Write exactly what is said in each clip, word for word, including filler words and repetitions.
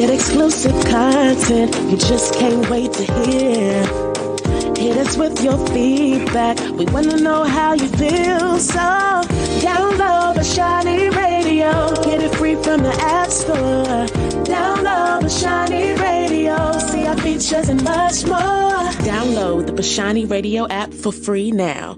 Get exclusive content you just can't wait to hear. Hit us with your feedback. We want to know how you feel. So download Bashani Radio. Get it free from the App Store. Download Bashani Radio. See our features and much more. Download the Bashani Radio app for free now.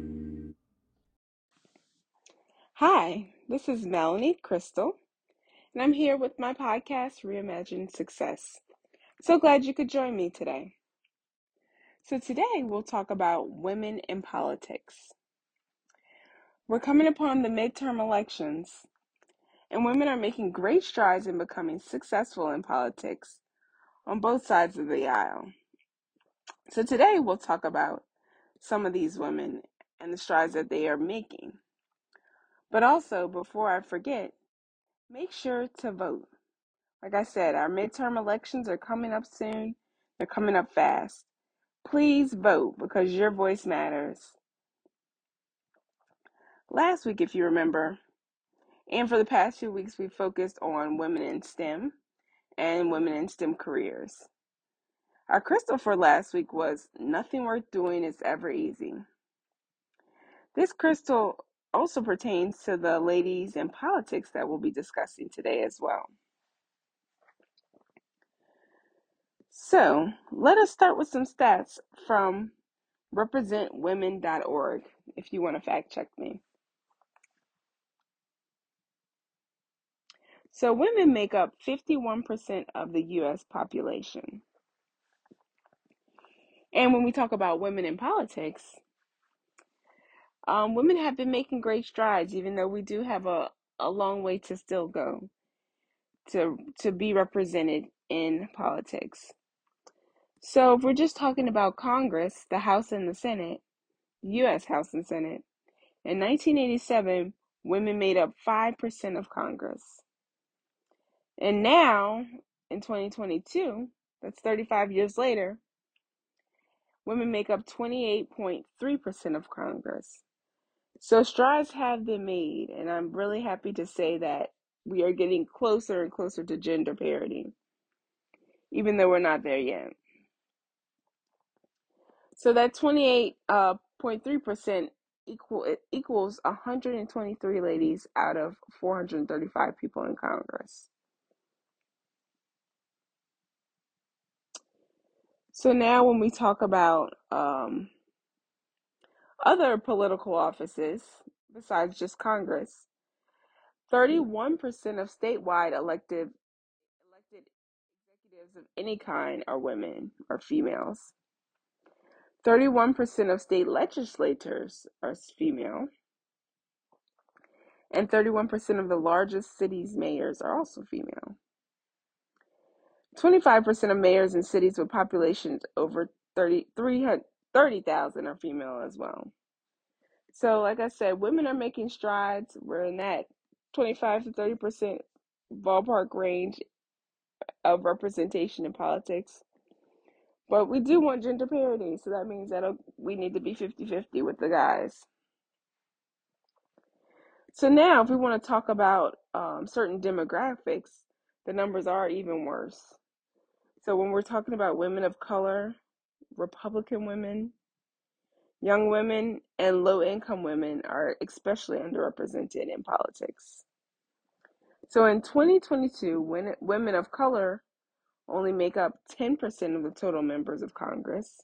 Hi, this is Melanie Crystal, and I'm here with my podcast, Reimagine Success. So glad you could join me today. So today we'll talk about women in politics. We're coming upon the midterm elections, and women are making great strides in becoming successful in politics on both sides of the aisle. So today we'll talk about some of these women and the strides that they are making. But also, before I forget, make sure to vote. Like I said, our midterm elections are coming up soon. They're coming up fast. Please vote because your voice matters. Last week, if you remember, and for the past few weeks, we focused on women in STEM and women in STEM careers. Our crystal for last week was nothing worth doing is ever easy. This crystal also pertains to the ladies in politics that we'll be discussing today as well. So let us start with some stats from represent women dot org if you want to fact check me. So women make up fifty-one percent of the U S population. And when we talk about women in politics, um, women have been making great strides, even though we do have a, a long way to still go to, to be represented in politics. So if we're just talking about Congress, the House and the Senate, U S House and Senate, in nineteen eighty-seven, women made up five percent of Congress. And now, in twenty twenty-two, that's thirty-five years later, women make up twenty-eight point three percent of Congress. So strides have been made, and I'm really happy to say that we are getting closer and closer to gender parity, even though we're not there yet. So that twenty-eight point three percent equal it equals one hundred twenty-three ladies out of four hundred thirty-five people in Congress. So now when we talk about um, other political offices besides just Congress, thirty-one percent of statewide elected elected executives of any kind are women or females. thirty-one percent of state legislators are female. And thirty-one percent of the largest cities' mayors are also female. twenty-five percent of mayors in cities with populations over thirty thousand are female as well. So like I said, women are making strides. We're in that twenty-five to thirty percent ballpark range of representation in politics. But we do want gender parity, so that means that we need to be fifty-fifty with the guys. So now, if we want to talk about um, certain demographics, the numbers are even worse. So when we're talking about women of color, Republican women, young women, and low-income women are especially underrepresented in politics. So in twenty twenty-two, when, women of color only make up ten percent of the total members of Congress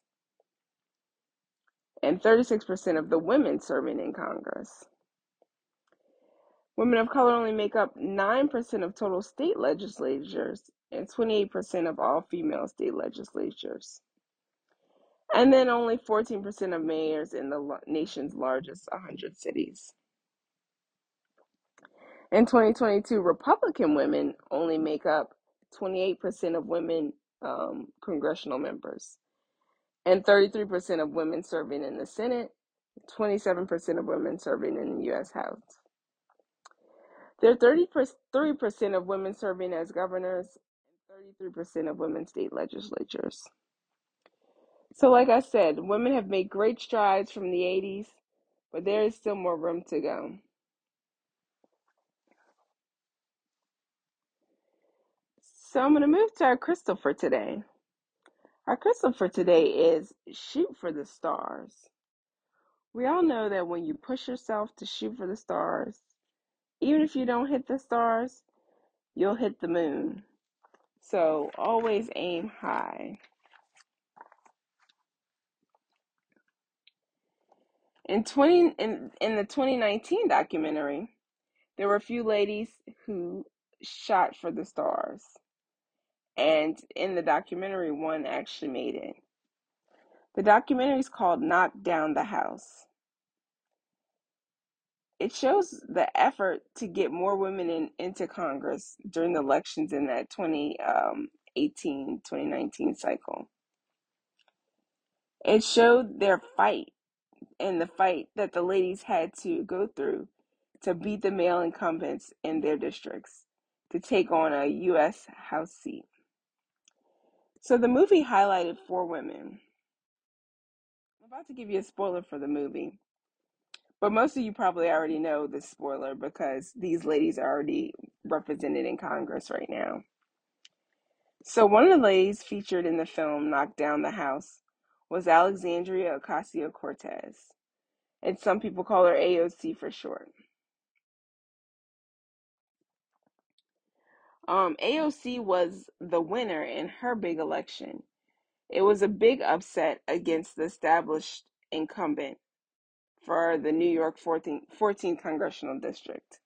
and thirty-six percent of the women serving in Congress. Women of color only make up nine percent of total state legislatures and twenty-eight percent of all female state legislatures. And then only fourteen percent of mayors in the nation's largest one hundred cities. In twenty twenty-two, Republican women only make up twenty-eight percent of women um, congressional members and thirty-three percent of women serving in the Senate, twenty-seven percent of women serving in the U S House. There are thirty-three percent of women serving as governors and thirty-three percent of women state legislatures. So like I said, women have made great strides from the eighties, but there is still more room to go. So I'm going to move to our crystal for today. Our crystal for today is shoot for the stars. We all know that when you push yourself to shoot for the stars, even if you don't hit the stars, you'll hit the moon. So always aim high. In twenty in, in the twenty nineteen documentary, there were a few ladies who shot for the stars. And in the documentary, one actually made it. The documentary is called Knock Down the House. It shows the effort to get more women in, into Congress during the elections in that twenty eighteen twenty nineteen cycle. It showed their fight and the fight that the ladies had to go through to beat the male incumbents in their districts to take on a U S House seat. So the movie highlighted four women. I'm about to give you a spoiler for the movie, but most of you probably already know this spoiler because these ladies are already represented in Congress right now. So one of the ladies featured in the film Knock Down the House was Alexandria Ocasio-Cortez, and some people call her A O C for short. Um, A O C was the winner in her big election. It was a big upset against the established incumbent for the New York fourteenth, fourteenth Congressional District.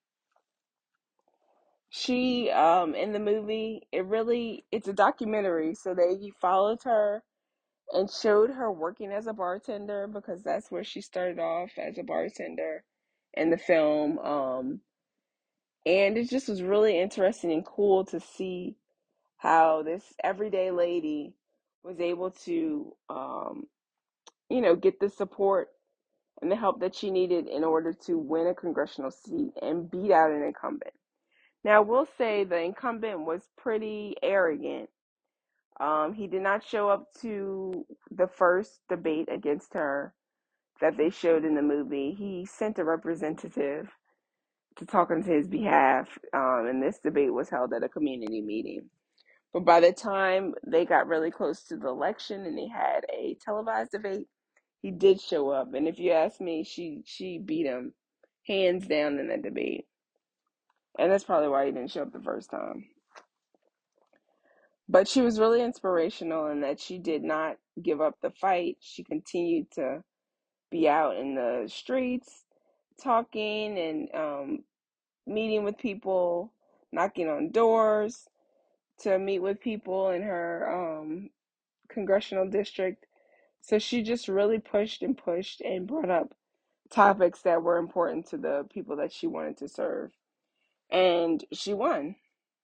She, um, in the movie, it really, it's a documentary, so they followed her and showed her working as a bartender because that's where she started off, as a bartender in the film. Um, and it just was really interesting and cool to see how this everyday lady was able to, um, you know, get the support and the help that she needed in order to win a congressional seat and beat out an incumbent. Now, we'll say the incumbent was pretty arrogant. Um, he did not show up to the first debate against her that they showed in the movie. He sent a representative to talk on his behalf, um, and this debate was held at a community meeting. But by the time they got really close to the election and they had a televised debate, he did show up. And if you ask me, she she beat him hands down in that debate. And that's probably why he didn't show up the first time. But she was really inspirational in that she did not give up the fight. She continued to be out in the streets, talking and um, meeting with people, knocking on doors to meet with people in her um, congressional district. So she just really pushed and pushed and brought up topics that were important to the people that she wanted to serve. And she won.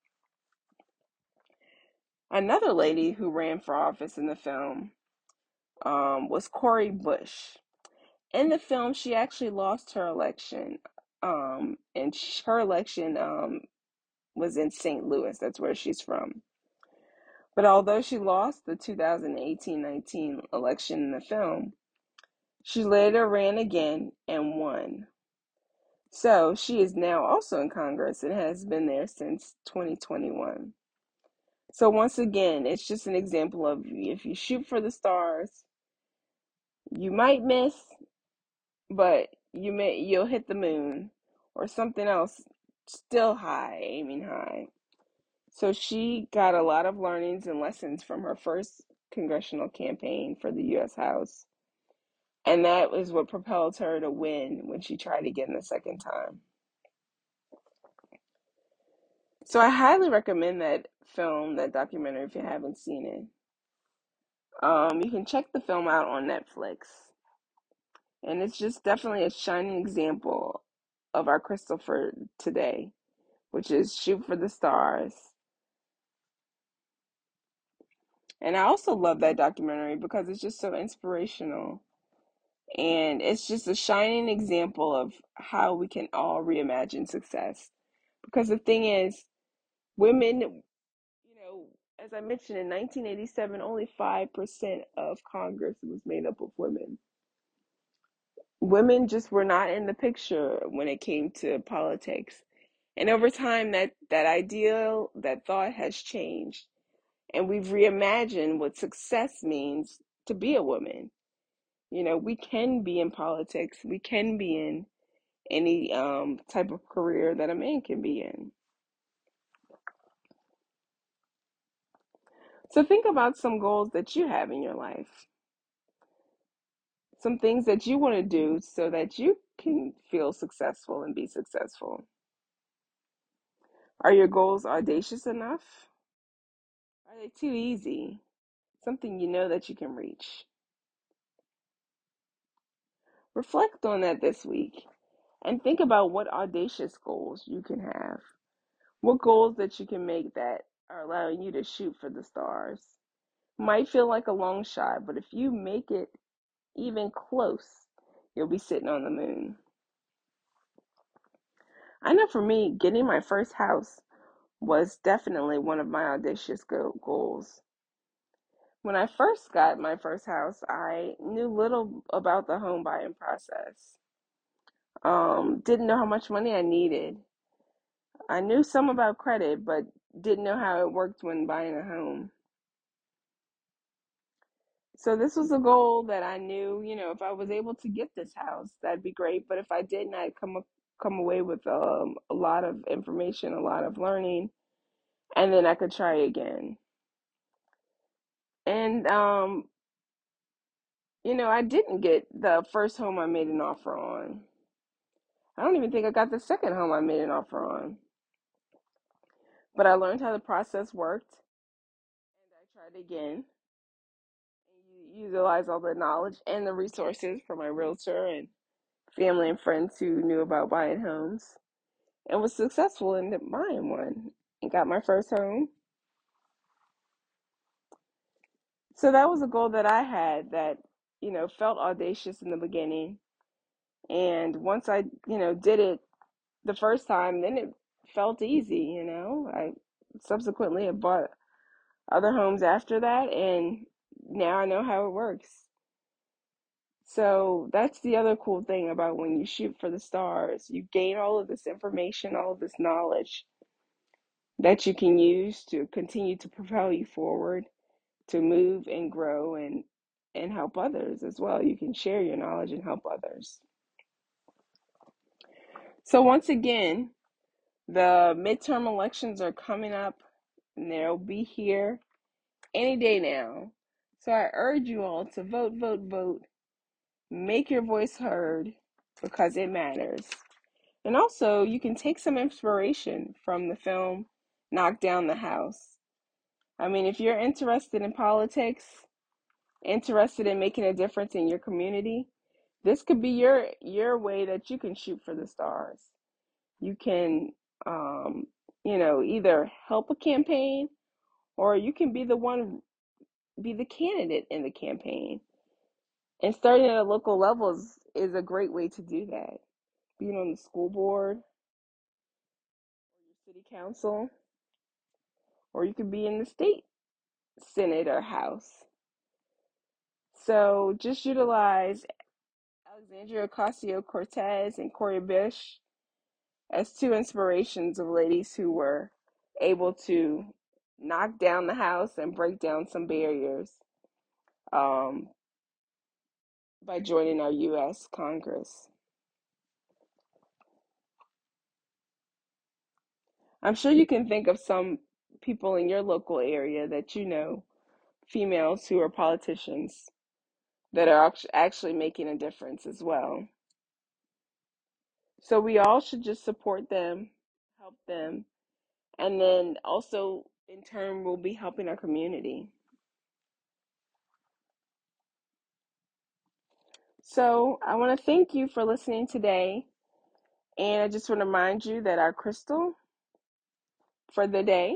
Another lady who ran for office in the film um, was Cori Bush. In the film, she actually lost her election, um, and sh- her election um, was in Saint Louis. That's where she's from. But although she lost the two thousand eighteen nineteen election in the film, she later ran again and won. So she is now also in Congress and has been there since twenty twenty-one. So once again, it's just an example of if you shoot for the stars, you might miss, but you may you'll hit the moon or something else still high, aiming high. So she got a lot of learnings and lessons from her first congressional campaign for the U S House. And that was what propelled her to win when she tried again the second time. So I highly recommend that film, that documentary, if you haven't seen it. Um, you can check the film out on Netflix. And it's just definitely a shining example of our crystal for today, which is shoot for the stars. And I also love that documentary because it's just so inspirational. And it's just a shining example of how we can all reimagine success. Because the thing is, women, you know, as I mentioned, in nineteen eighty-seven, only five percent of Congress was made up of women. Women just were not in the picture when it came to politics. And over time, that, that ideal, that thought has changed. And we've reimagined what success means to be a woman. You know, we can be in politics, we can be in any um, type of career that a man can be in. So think about some goals that you have in your life, some things that you want to do so that you can feel successful and be successful. Are your goals audacious enough? Are they too easy? Something you know that you can reach. Reflect on that this week and think about what audacious goals you can have. What goals that you can make that are allowing you to shoot for the stars. Might feel like a long shot, but if you make it even close, you'll be sitting on the moon. I know for me, getting my first house was definitely one of my audacious go- goals. When I first got my first house, I knew little about the home buying process. Um, didn't know how much money I needed. I knew some about credit, but didn't know how it worked when buying a home. So this was a goal that I knew, you know, if I was able to get this house, that'd be great. But if I didn't, I'd come up, come away with um, a lot of information, a lot of learning, and then I could try again. And um, you know, I didn't get the first home I made an offer on. I don't even think I got the second home I made an offer on. But I learned how the process worked, and I tried again. And you utilize all the knowledge and the resources from my realtor and family and friends who knew about buying homes, and was successful in buying one and got my first home. So that was a goal that I had that, you know, felt audacious in the beginning. And once I, you know, did it the first time, then it felt easy, you know. I subsequently have bought other homes after that, and now I know how it works. So that's the other cool thing about when you shoot for the stars. You gain all of this information, all of this knowledge that you can use to continue to propel you forward, to move and grow and and help others as well. You can share your knowledge and help others. So once again, the midterm elections are coming up and they'll be here any day now. So I urge you all to vote, vote, vote. Make your voice heard because it matters. And also, you can take some inspiration from the film Knock Down the House. I mean, if you're interested in politics, interested in making a difference in your community, this could be your your way that you can shoot for the stars. You can, um, you know, either help a campaign or you can be the one, be the candidate in the campaign. And starting at a local level is, is a great way to do that. Being on the school board or your city council, or you could be in the state senate or house. So just utilize Alexandria Ocasio-Cortez and Cori Bush as two inspirations of ladies who were able to knock down the house and break down some barriers um, by joining our U S Congress. I'm sure you can think of some people in your local area that you know, females who are politicians, that are actually making a difference as well. So we all should just support them, help them, and then also in turn we'll be helping our community. So I want to thank you for listening today, and I just want to remind you that our crystal for the day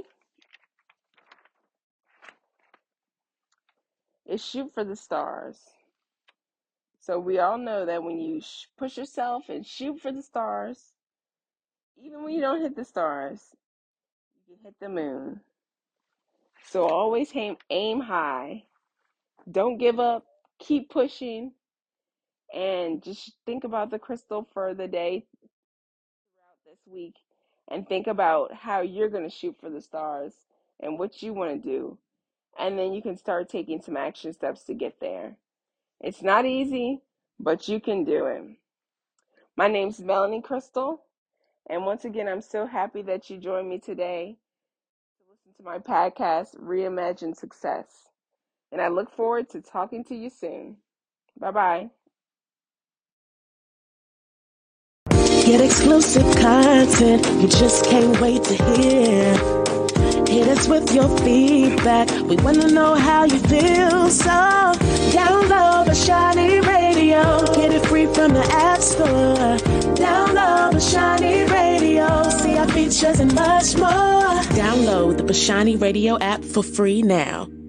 is shoot for the stars. So we all know that when you sh- push yourself and shoot for the stars, even when you don't hit the stars, you can hit the moon. So always aim, aim high. Don't give up. Keep pushing. And just think about the crystal for the day throughout this week. and think about how you're going to shoot for the stars and what you want to do. And then you can start taking some action steps to get there. It's not easy, but you can do it. My name's Melanie Crystal, and once again, I'm so happy that you joined me today to listen to my podcast, Reimagine Success. And I look forward to talking to you soon. Bye-bye. Get exclusive content you just can't wait to hear. Hit us with your feedback. We want to know how you feel. So download Bashani Radio. Get it free from the App Store. Download Bashani Radio. See our features and much more. Download the Bashani Radio app for free now.